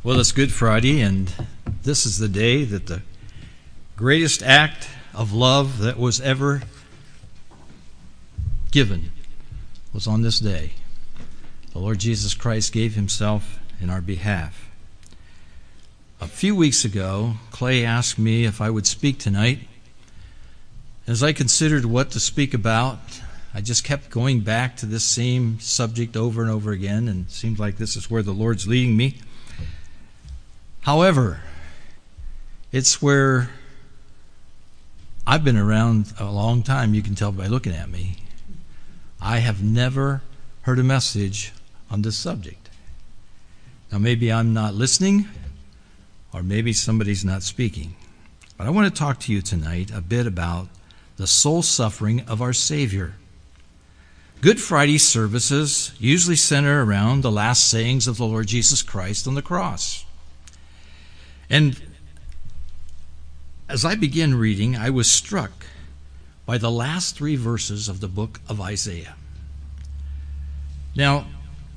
Well, it's Good Friday, and this is the day that the greatest act of love that was ever given was on this day. The Lord Jesus Christ gave himself in our behalf. A few weeks ago, Clay asked me if I would speak tonight. As I considered what to speak about, I just kept going back to this same subject over and over again, and it seemed like this is where the Lord's leading me. However, it's where I've been around a long time. You can tell by looking at me. I have never heard a message on this subject. Now, maybe I'm not listening, or maybe somebody's not speaking. But I want to talk to you tonight a bit about the soul suffering of our Savior. Good Friday services usually center around the last sayings of the Lord Jesus Christ on the cross. And as I began reading, I was struck by the last 3 verses of the book of Isaiah. Now,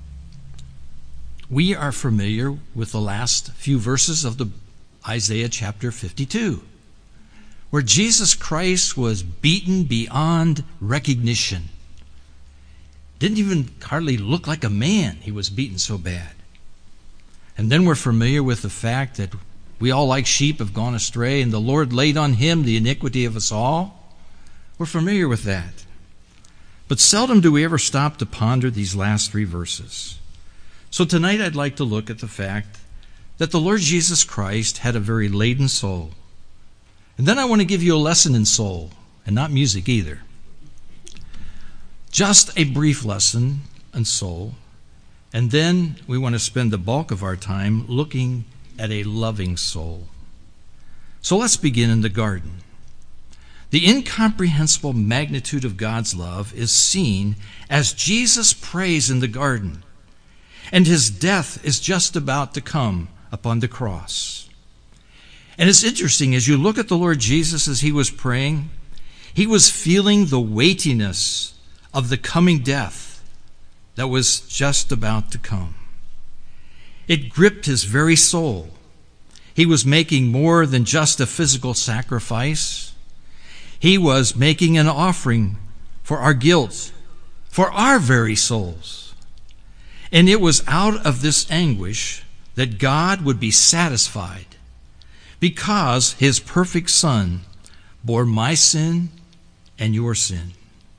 we are familiar with the last few verses of the Isaiah chapter 52, where Jesus Christ was beaten beyond recognition. Didn't even hardly look like a man. He was beaten so bad. And then we're familiar with the fact that we all like sheep have gone astray, and the Lord laid on him the iniquity of us all. We're familiar with that. But seldom do we ever stop to ponder these last 3 verses. So tonight I'd like to look at the fact that the Lord Jesus Christ had a very laden soul. And then I want to give you a lesson in soul, and not music either. Just a brief lesson in soul, and then we want to spend the bulk of our time looking at a loving soul. So let's begin in the garden. The incomprehensible magnitude of God's love is seen as Jesus prays in the garden, and his death is just about to come upon the cross. And it's interesting, as you look at the Lord Jesus as he was praying, he was feeling the weightiness of the coming death that was just about to come. It gripped his very soul. He was making more than just a physical sacrifice. He was making an offering for our guilt, for our very souls. And it was out of this anguish that God would be satisfied, because his perfect Son bore my sin and your sin.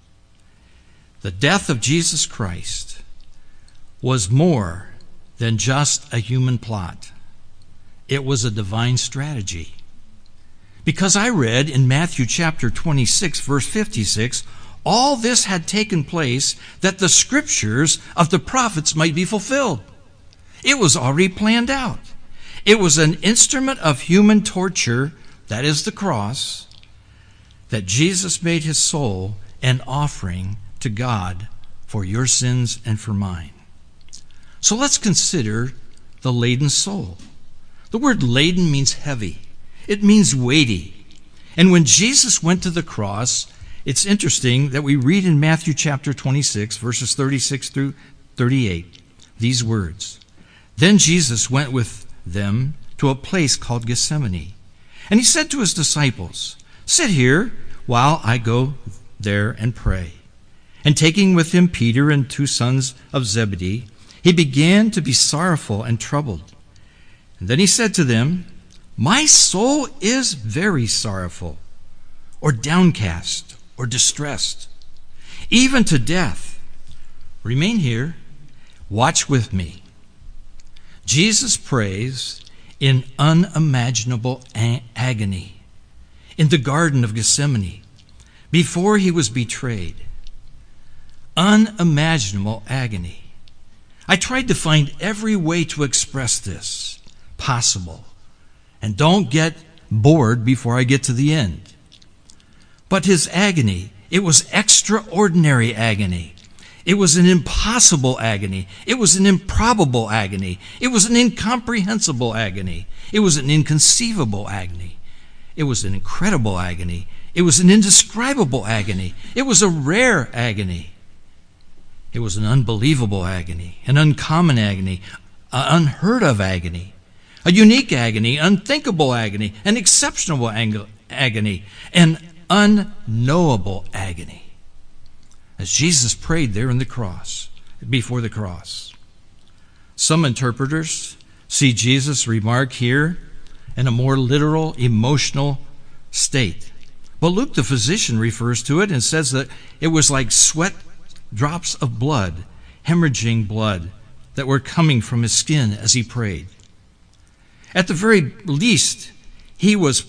The death of Jesus Christ was more than just a human plot. It was a divine strategy. Because I read in Matthew chapter 26, verse 56, all this had taken place that the scriptures of the prophets might be fulfilled. It was already planned out. It was an instrument of human torture, that is the cross, that Jesus made his soul an offering to God for your sins and for mine. So let's consider the laden soul. The word laden means heavy. It means weighty. And when Jesus went to the cross, it's interesting that we read in Matthew chapter 26, verses 36 through 38, these words. Then Jesus went with them to a place called Gethsemane. And he said to his disciples, "Sit here while I go there and pray." And taking with him Peter and 2 sons of Zebedee, he began to be sorrowful and troubled. And then he said to them, "My soul is very sorrowful," or downcast, or distressed, even to death. Remain here, watch with me. Jesus prays in unimaginable agony in the Garden of Gethsemane before he was betrayed. Unimaginable agony. I tried to find every way to express this possible. And don't get bored before I get to the end. But his agony, it was extraordinary agony. It was an impossible agony. It was an improbable agony. It was an incomprehensible agony. It was an inconceivable agony. It was an incredible agony. It was an indescribable agony. It was a rare agony. It was an unbelievable agony, an uncommon agony, an unheard of agony. a unique agony, unthinkable agony, an exceptional agony, an unknowable agony, as Jesus prayed there before the cross. Some interpreters see Jesus' remark here in a more literal, emotional state. But Luke, the physician, refers to it and says that it was like sweat drops of blood, hemorrhaging blood, that were coming from his skin as he prayed. At the very least, he was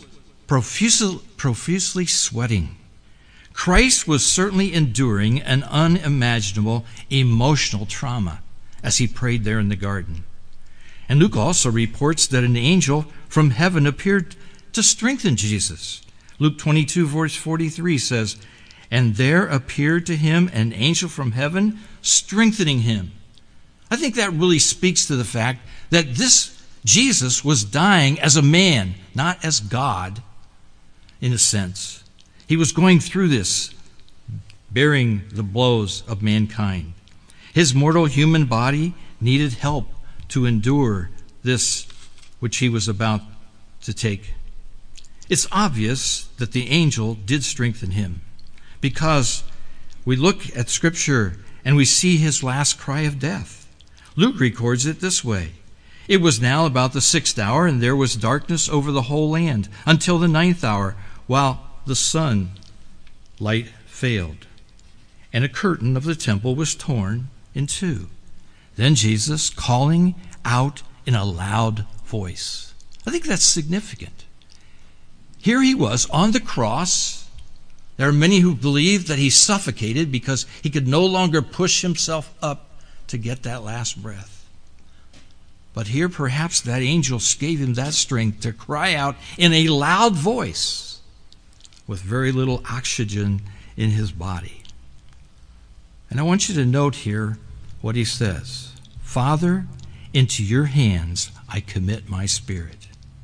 profusely sweating. Christ was certainly enduring an unimaginable emotional trauma as he prayed there in the garden. And Luke also reports that an angel from heaven appeared to strengthen Jesus. Luke 22, verse 43 says, "And there appeared to him an angel from heaven, strengthening him." I think that really speaks to the fact that this Jesus was dying as a man, not as God, in a sense. He was going through this, bearing the blows of mankind. His mortal human body needed help to endure this which he was about to take. It's obvious that the angel did strengthen him, because we look at Scripture and we see his last cry of death. Luke records it this way: "It was now about the 6th hour, and there was darkness over the whole land until the 9th hour, while the sun light failed. And a curtain of the temple was torn in two. Then Jesus, calling out in a loud voice." I think that's significant. Here he was on the cross. There are many who believe that he suffocated because he could no longer push himself up to get that last breath. But here perhaps that angel gave him that strength to cry out in a loud voice with very little oxygen in his body. And I want you to note here what he says: "Father, into your hands I commit my spirit."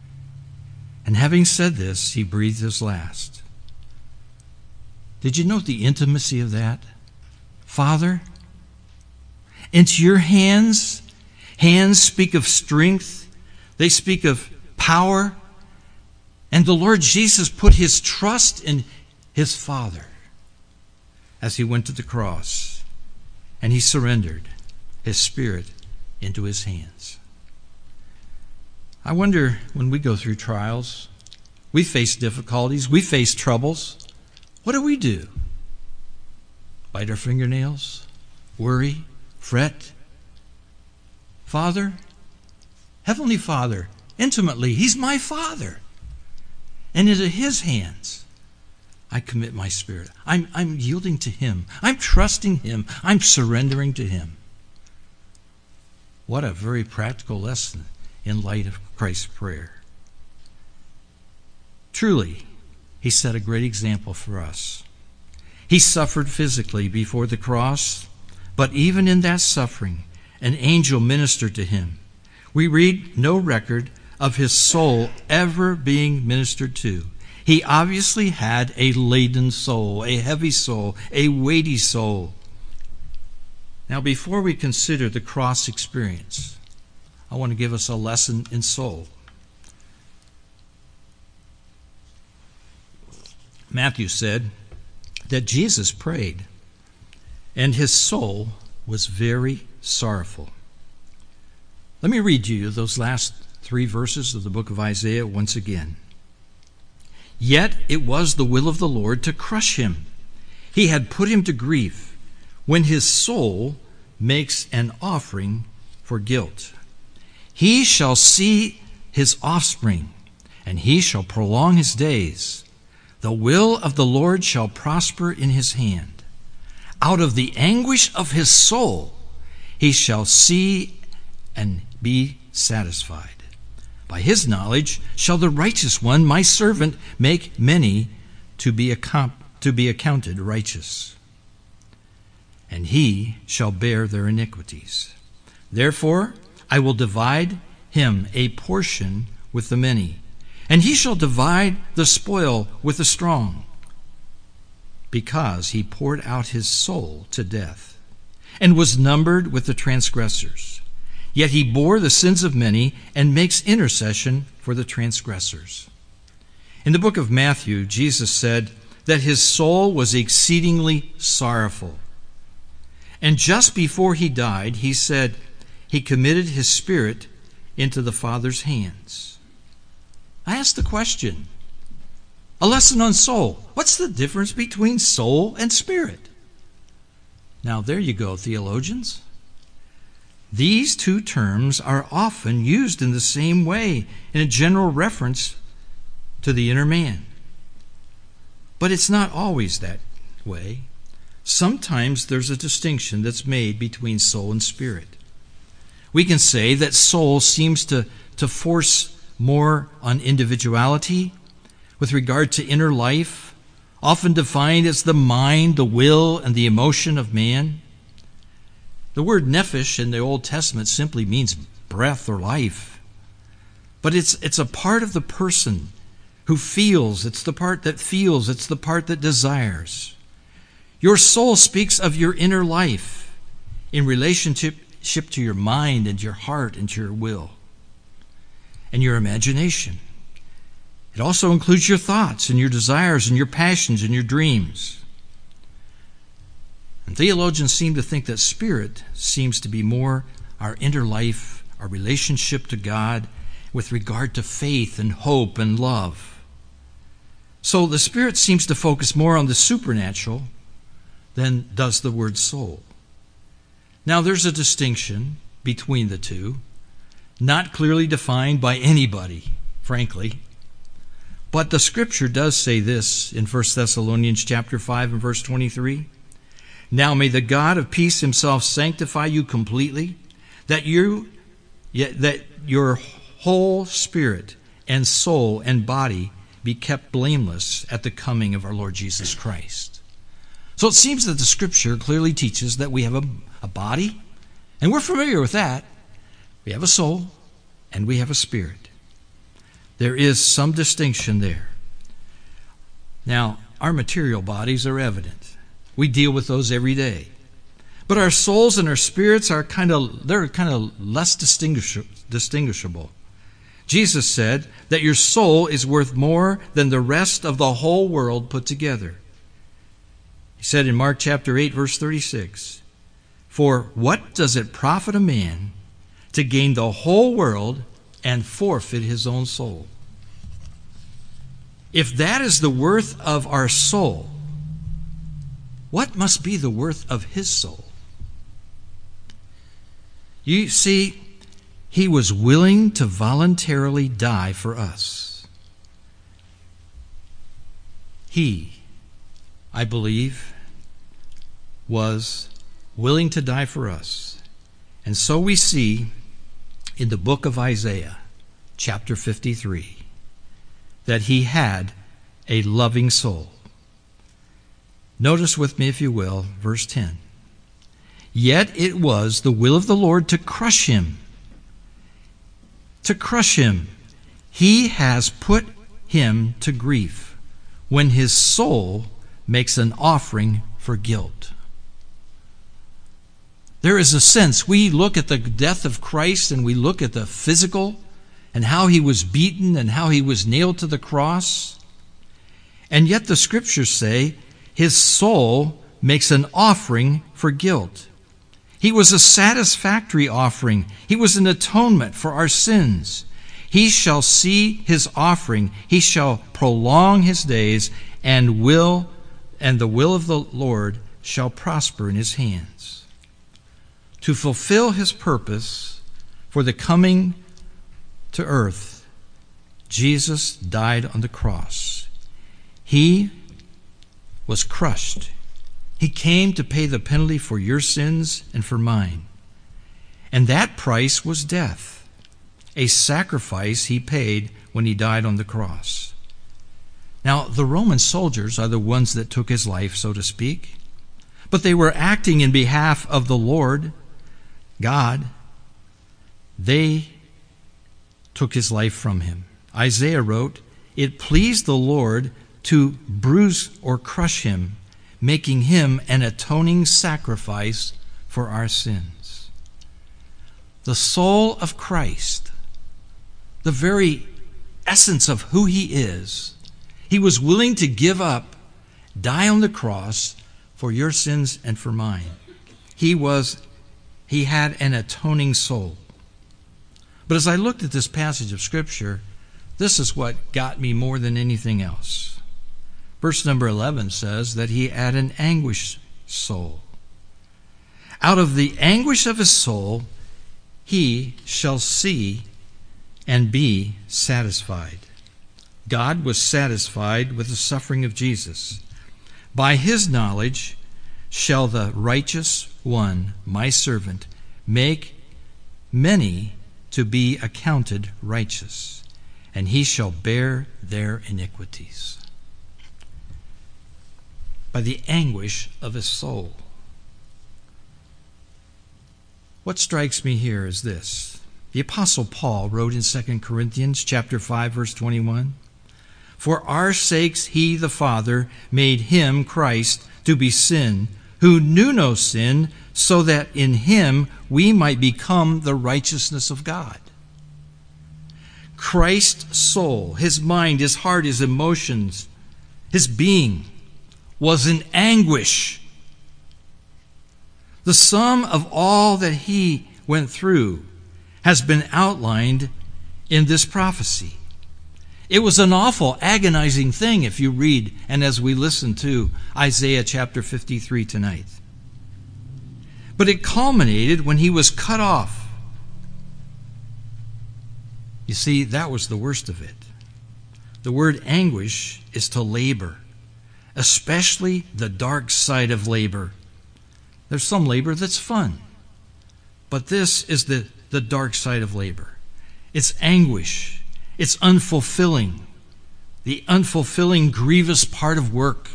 And having said this, he breathed his last. Did you note the intimacy of that? Father, into your hands. Hands speak of strength. They speak of power. And the Lord Jesus put his trust in his Father as he went to the cross, and he surrendered his spirit into his hands. I wonder, when we go through trials, we face difficulties, we face troubles, what do? Bite our fingernails? Worry? Fret? Father, Heavenly Father, intimately, he's my Father. And into his hands I commit my spirit. I'm yielding to him. I'm trusting him. I'm surrendering to him. What a very practical lesson in light of Christ's prayer. Truly, he set a great example for us. He suffered physically before the cross, but even in that suffering, an angel ministered to him. We read no record of his soul ever being ministered to. He obviously had a laden soul, a heavy soul, a weighty soul. Now, before we consider the cross experience, I want to give us a lesson in soul. Matthew said that Jesus prayed, and his soul was very sorrowful. Let me read you those last 3 verses of the book of Isaiah once again. "Yet it was the will of the Lord to crush him. He had put him to grief when his soul makes an offering for guilt. He shall see his offspring, and he shall prolong his days. The will of the Lord shall prosper in his hand. Out of the anguish of his soul he shall see and be satisfied. By his knowledge shall the righteous one, my servant, make many to be accounted righteous. And he shall bear their iniquities. Therefore I will divide him a portion with the many, and he shall divide the spoil with the strong, because he poured out his soul to death, and was numbered with the transgressors. yet he bore the sins of many and makes intercession for the transgressors. In the book of Matthew, Jesus said that his soul was exceedingly sorrowful. And just before he died, he said he committed his spirit into the Father's hands. I asked the question, a lesson on soul. What's the difference between soul and spirit? Now there you go, theologians. These two terms are often used in the same way in a general reference to the inner man. But it's not always that way. Sometimes there's a distinction that's made between soul and spirit. We can say that soul seems to force more on individuality with regard to inner life, often defined as the mind, the will, and the emotion of man. The word nephesh in the Old Testament simply means breath or life. But it's a part of the person who feels. It's the part that feels. It's the part that desires. Your soul speaks of your inner life in relationship to your mind and your heart and your will and your imagination. It also includes your thoughts and your desires and your passions and your dreams. And theologians seem to think that spirit seems to be more our inner life, our relationship to God with regard to faith and hope and love. So the spirit seems to focus more on the supernatural than does the word soul. Now there's a distinction between the two, not clearly defined by anybody, frankly. But the Scripture does say this in 1 Thessalonians chapter 5 and verse 23. Now may the God of peace himself sanctify you completely, that your whole spirit and soul and body be kept blameless at the coming of our Lord Jesus Christ. So it seems that the Scripture clearly teaches that we have a body, and we're familiar with that. We have a soul, and we have a spirit. There is some distinction there. Now, our material bodies are evident. We deal with those every day. But our souls and our spirits are kind of less distinguishable. Jesus said that your soul is worth more than the rest of the whole world put together. He said in Mark chapter 8, verse 36, "For what does it profit a man to gain the whole world and forfeit his own soul?" If that is the worth of our soul, what must be the worth of his soul? You see, he was willing to voluntarily die for us. He, I believe, was willing to die for us. And so we see in the book of Isaiah, chapter 53, that he had a loving soul. Notice with me, if you will, verse 10. Yet it was the will of the Lord to crush him. To crush him. He has put him to grief when his soul makes an offering for guilt. There is a sense, we look at the death of Christ and we look at the physical and how he was beaten and how he was nailed to the cross. And yet the Scriptures say his soul makes an offering for guilt. He was a satisfactory offering. He was an atonement for our sins. He shall see his offering. He shall prolong his days, and the will of the Lord shall prosper in his hands. To fulfill his purpose for the coming to earth, Jesus died on the cross. He was crushed. He came to pay the penalty for your sins and for mine. And that price was death, a sacrifice he paid when he died on the cross. Now, the Roman soldiers are the ones that took his life, so to speak, but they were acting in behalf of the Lord, God. They took his life from him. Isaiah wrote, "It pleased the Lord to bruise or crush him, making him an atoning sacrifice for our sins." the soul of Christ, the very essence of who he is, he was willing to give up, die on the cross for your sins and for mine. He had an atoning soul. But as I looked at this passage of Scripture, this is what got me more than anything else. Verse number 11 says that he had an anguished soul. Out of the anguish of his soul, he shall see and be satisfied. God was satisfied with the suffering of Jesus. By his knowledge shall the righteous one, my servant, make many to be accounted righteous, and he shall bear their iniquities. By the anguish of his soul. What strikes me here is this. The Apostle Paul wrote in 2 Corinthians chapter 5, verse 21, "For our sakes he, the Father, made him, Christ, to be sin, who knew no sin, so that in him we might become the righteousness of God." Christ's soul, his mind, his heart, his emotions, his being was in anguish. The sum of all that he went through has been outlined in this prophecy. It was an awful, agonizing thing if you read and as we listen to Isaiah chapter 53 tonight. But it culminated when he was cut off. You see, that was the worst of it. The word anguish is to labor, especially the dark side of labor. There's some labor that's fun, but this is the dark side of labor. It's anguish. It's unfulfilling. The unfulfilling, grievous part of work.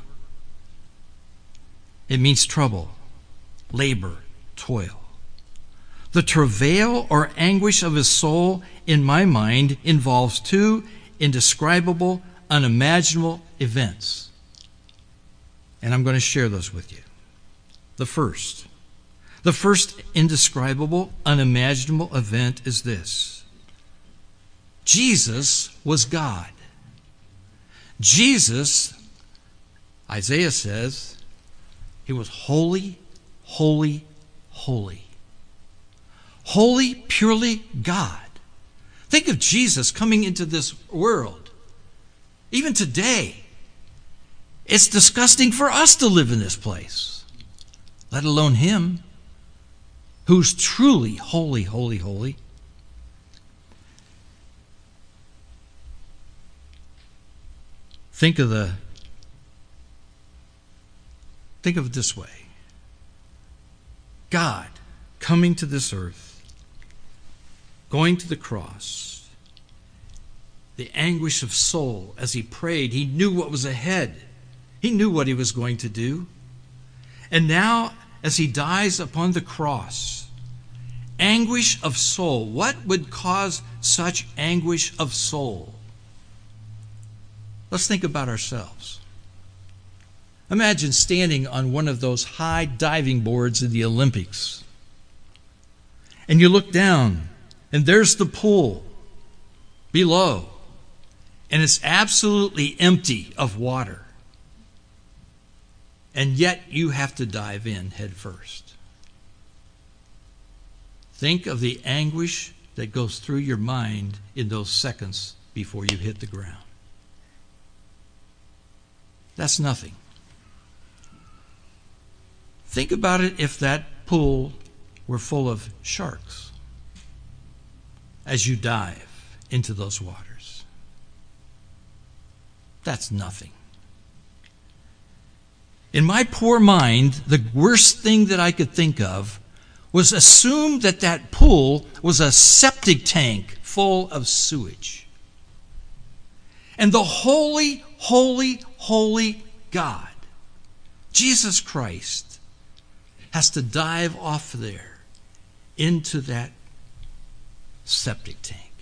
It means trouble, labor, toil. The travail or anguish of his soul, in my mind, involves two indescribable, unimaginable events. And I'm going to share those with you. The first indescribable, unimaginable event is this. Jesus was God. Jesus, Isaiah says, he was holy, holy, holy. Holy, purely God. Think of Jesus coming into this world. Even today, it's disgusting for us to live in this place, let alone him, who's truly holy, holy, holy. Think of it this way. God coming to this earth, going to the cross, the anguish of soul as he prayed. He knew what was ahead. He knew what he was going to do. And now, as he dies upon the cross, anguish of soul. What would cause such anguish of soul? Let's think about ourselves. Imagine standing on one of those high diving boards in the Olympics. And you look down, and there's the pool below. And it's absolutely empty of water. And yet you have to dive in head first. Think of the anguish that goes through your mind in those seconds before you hit the ground. That's nothing. Think about it if that pool were full of sharks as you dive into those waters. That's nothing. In my poor mind, the worst thing that I could think of was assume that that pool was a septic tank full of sewage. And the holy, holy, holy God, Jesus Christ, has to dive off there into that septic tank.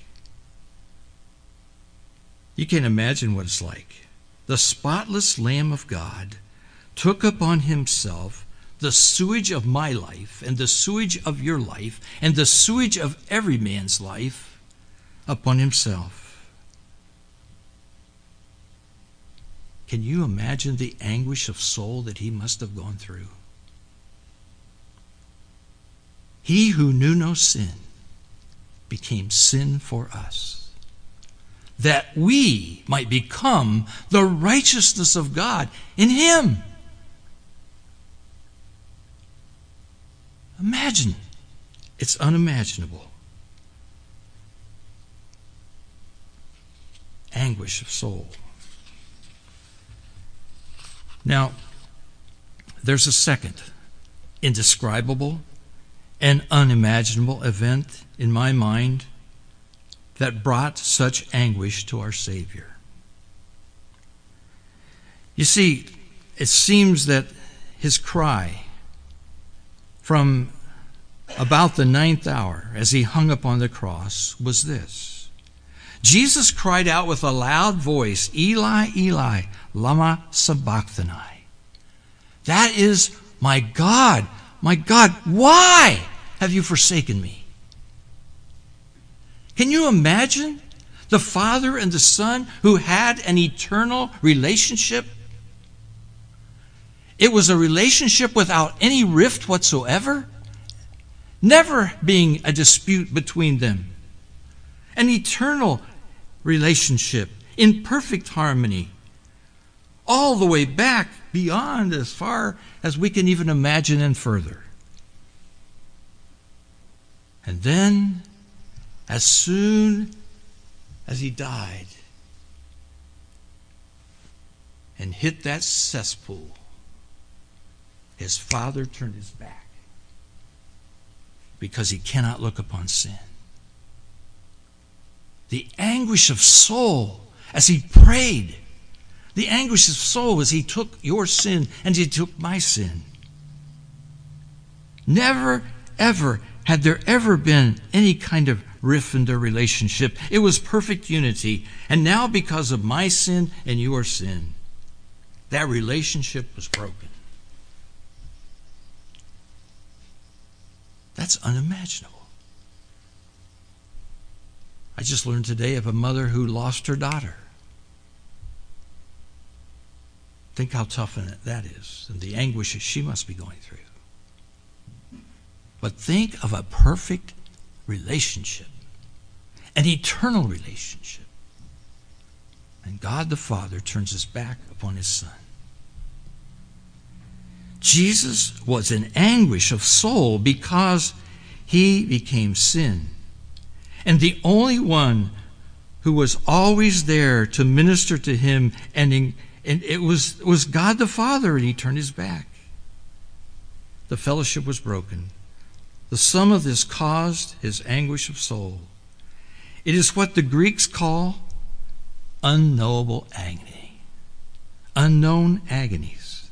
You can imagine what it's like. The spotless Lamb of God took upon himself the sewage of my life and the sewage of your life and the sewage of every man's life upon himself. Can you imagine the anguish of soul that he must have gone through? He who knew no sin became sin for us, that we might become the righteousness of God in him. Imagine. It's unimaginable. Anguish of soul. Now, there's a second indescribable and unimaginable event in my mind that brought such anguish to our Savior. You see, it seems that his cry from about the 9th hour as he hung upon the cross was this. Jesus cried out with a loud voice, Eli, Eli, lama sabachthani. That is, my God, why have you forsaken me? Can you imagine the Father and the Son who had an eternal relationship? It was a relationship without any rift whatsoever, never being a dispute between them. An eternal relationship in perfect harmony, all the way back beyond as far as we can even imagine and further. And then, as soon as he died and hit that cesspool, his Father turned his back because he cannot look upon sin. The anguish of soul as he prayed, the anguish of soul as he took your sin and he took my sin. Never, ever had there ever been any kind of rift in their relationship. It was perfect unity. And now because of my sin and your sin, that relationship was broken. That's unimaginable. I just learned today of a mother who lost her daughter. Think how tough that is and the anguish that she must be going through. But think of a perfect relationship, an eternal relationship. And God the Father turns his back upon his Son. Jesus was in anguish of soul because he became sin. And the only one who was always there to minister to him, and it was God the Father, and he turned his back. The fellowship was broken. The sum of this caused his anguish of soul. It is what the Greeks call unknowable agony. Unknown agonies.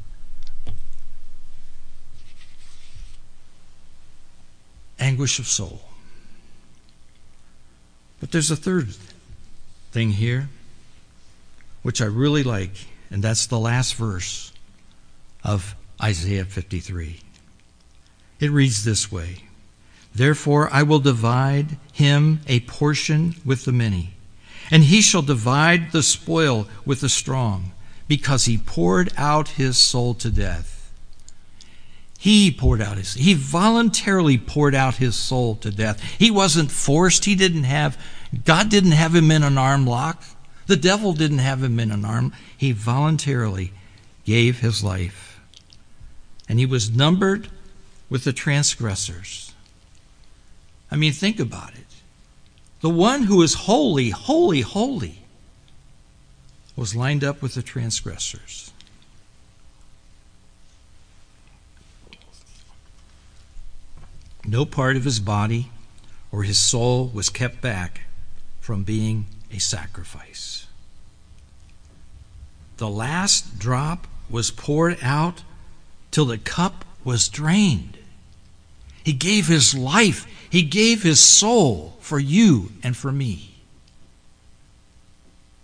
Anguish of soul. But there's a third thing here, which I really like, and that's the last verse of Isaiah 53. It reads this way, Therefore I will divide him a portion with the many, and he shall divide the spoil with the strong, because he poured out his soul to death. He voluntarily poured out his soul to death. He wasn't forced. God didn't have him in an arm lock. The devil didn't have him in an arm. He voluntarily gave his life. And he was numbered with the transgressors. I mean, think about it. The one who is holy, holy, holy was lined up with the transgressors. No part of his body or his soul was kept back from being a sacrifice. The last drop was poured out till the cup was drained. He gave his life, he gave his soul for you and for me.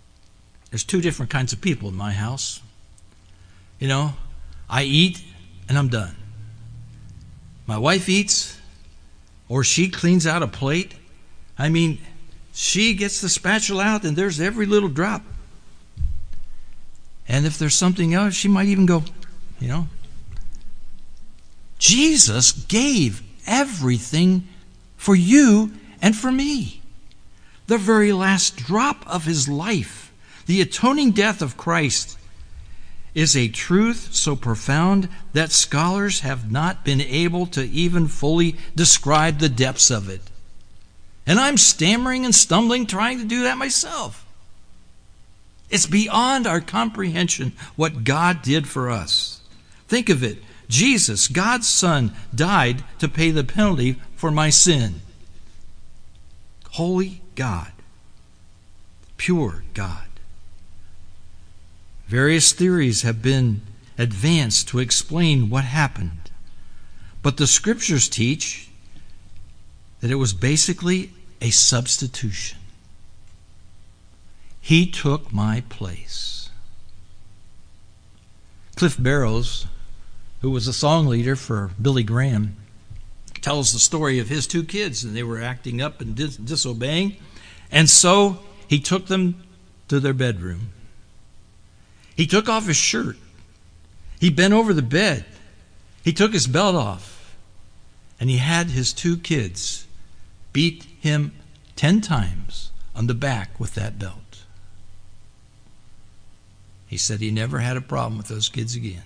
There's two different kinds of people in my house. I eat and I'm done. My wife eats, or she cleans out a plate. I mean, she gets the spatula out and there's every little drop. And if there's something else, she might even go, Jesus gave everything for you and for me. The very last drop of his life, the atoning death of Christ, is a truth so profound that scholars have not been able to even fully describe the depths of it. And I'm stammering and stumbling trying to do that myself. It's beyond our comprehension what God did for us. Think of it. Jesus, God's Son, died to pay the penalty for my sin. Holy God. Pure God. Various theories have been advanced to explain what happened. But the Scriptures teach that it was basically a substitution. He took my place. Cliff Barrows, who was a song leader for Billy Graham, tells the story of his two kids, and they were acting up and disobeying. And so he took them to their bedroom. He took off his shirt. He bent over the bed. He took his belt off. And he had his two kids beat him 10 times on the back with that belt. He said he never had a problem with those kids again.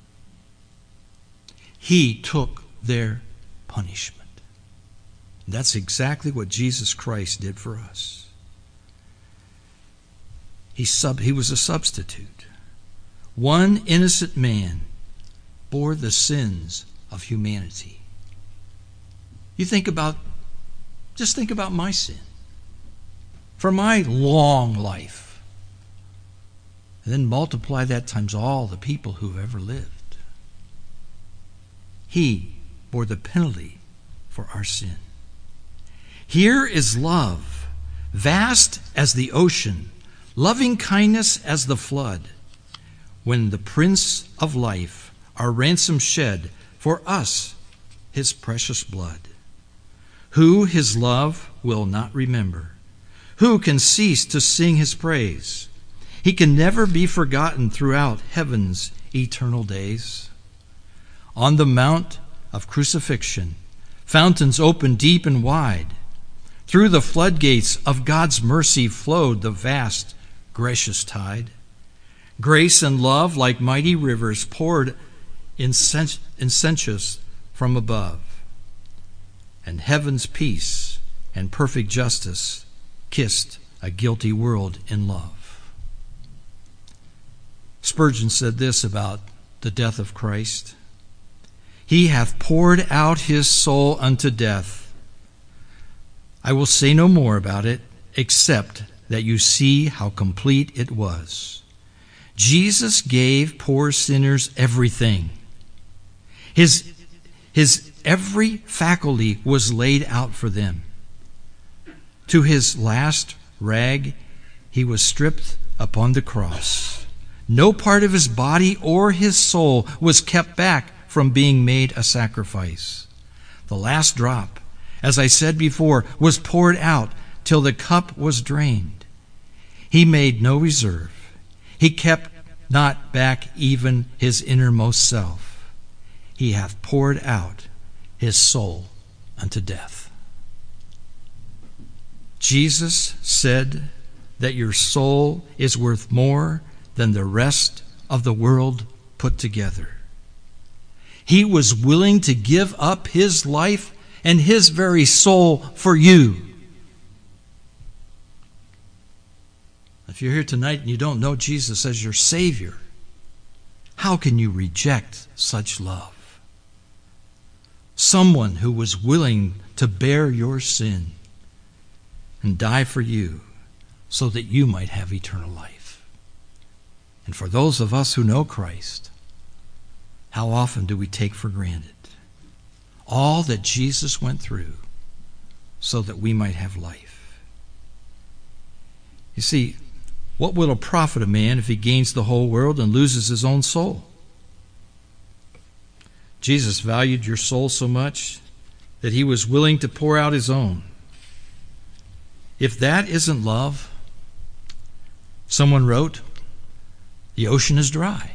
He took their punishment. And that's exactly what Jesus Christ did for us. He was a substitute. One innocent man bore the sins of humanity. Just think about my sin. For my long life. And then multiply that times all the people who have ever lived. He bore the penalty for our sin. Here is love, vast as the ocean, loving kindness as the flood, when the Prince of Life, our ransom shed for us his precious blood. Who his love will not remember? Who can cease to sing his praise? He can never be forgotten throughout heaven's eternal days. On the mount of crucifixion, fountains opened deep and wide. Through the floodgates of God's mercy flowed the vast, gracious tide. Grace and love, like mighty rivers, poured incentious from above. And heaven's peace and perfect justice kissed a guilty world in love. Spurgeon said this about the death of Christ. He hath poured out his soul unto death. I will say no more about it, except that you see how complete it was. Jesus gave poor sinners everything. His every faculty was laid out for them. To his last rag, he was stripped upon the cross. No part of his body or his soul was kept back from being made a sacrifice. The last drop, as I said before, was poured out till the cup was drained. He made no reserve. He kept not back even his innermost self. He hath poured out his soul unto death. Jesus said that your soul is worth more than the rest of the world put together. He was willing to give up his life and his very soul for you. If you're here tonight and you don't know Jesus as your Savior, how can you reject such love? Someone who was willing to bear your sin and die for you so that you might have eternal life. And for those of us who know Christ, how often do we take for granted all that Jesus went through so that we might have life? You see, what will it profit a man if he gains the whole world and loses his own soul? Jesus valued your soul so much that he was willing to pour out his own. If that isn't love, someone wrote, the ocean is dry.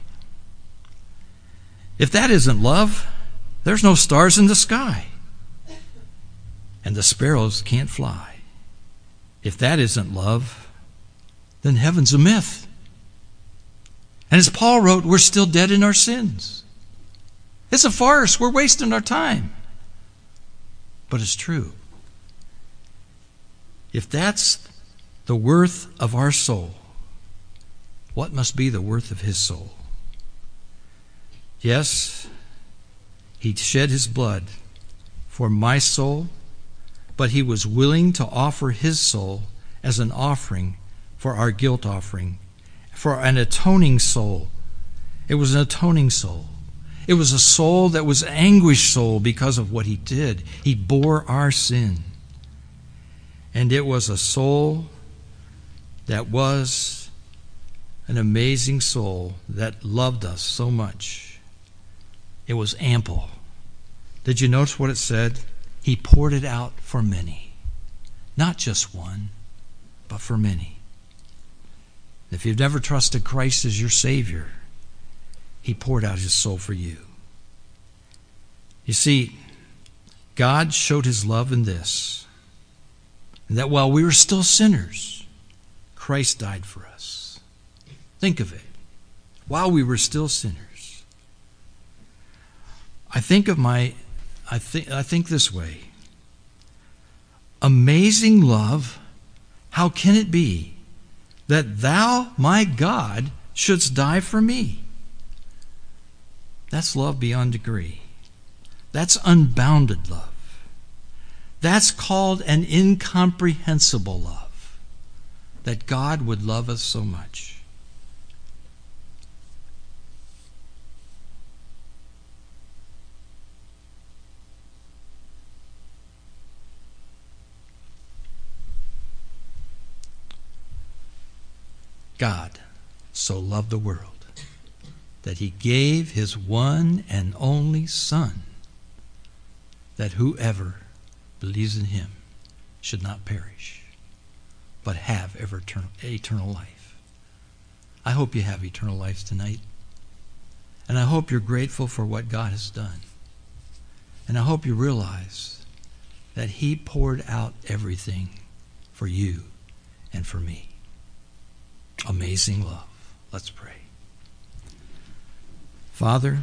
If that isn't love, there's no stars in the sky, and the sparrows can't fly. If that isn't love, then heaven's a myth. And as Paul wrote, we're still dead in our sins. It's a farce. We're wasting our time. But it's true. If that's the worth of our soul, what must be the worth of his soul? Yes, he shed his blood for my soul, but he was willing to offer his soul as an offering for our guilt offering, for an atoning soul. It was an atoning soul. It was a soul that was anguished soul because of what he did. He bore our sin. And it was a soul that was an amazing soul that loved us so much. It was ample. Did you notice what it said? He poured it out for many. Not just one, but for many. If you've never trusted Christ as your Savior, he poured out his soul for you. You see, God showed his love in this, that while we were still sinners, Christ died for us. Think of it. While we were still sinners. I think this way. Amazing love, how can it be that thou, my God, shouldst die for me? That's love beyond degree. That's unbounded love. That's called an incomprehensible love, that God would love us so much. God so loved the world that he gave his one and only Son, that whoever believes in him should not perish, but have eternal life. I hope you have eternal life tonight. And I hope you're grateful for what God has done. And I hope you realize that he poured out everything for you and for me. Amazing love. Let's pray. Father,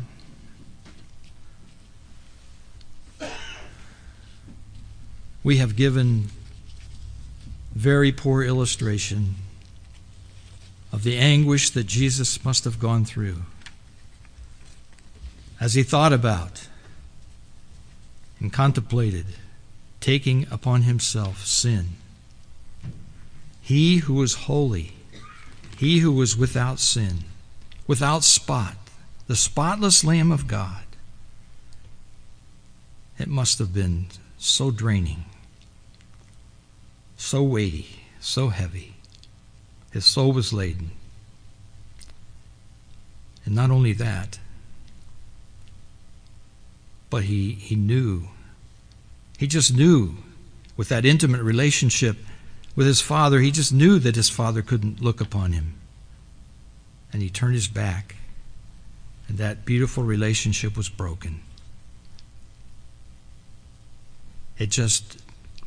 we have given very poor illustration of the anguish that Jesus must have gone through as he thought about and contemplated taking upon himself sin. He who was holy, he who was without sin, without spot, the spotless Lamb of God. It must have been so draining, so weighty, so heavy. His soul was laden. And not only that, but he knew. He just knew with that intimate relationship with his Father, he just knew that his Father couldn't look upon him. And he turned his back, and that beautiful relationship was broken. It just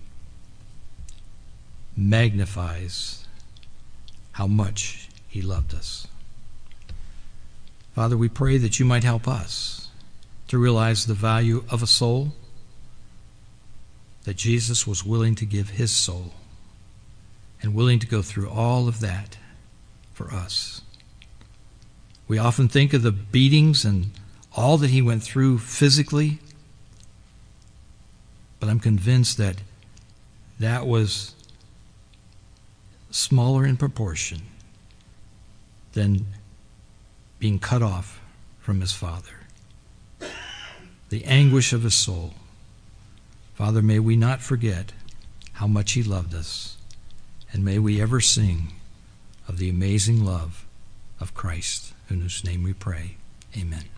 magnifies how much he loved us. Father, we pray that you might help us to realize the value of a soul, that Jesus was willing to give his soul and willing to go through all of that for us. We often think of the beatings and all that he went through physically, but I'm convinced that that was smaller in proportion than being cut off from his Father. The anguish of his soul. Father, may we not forget how much he loved us, and may we ever sing of the amazing love of Christ, in whose name we pray. Amen.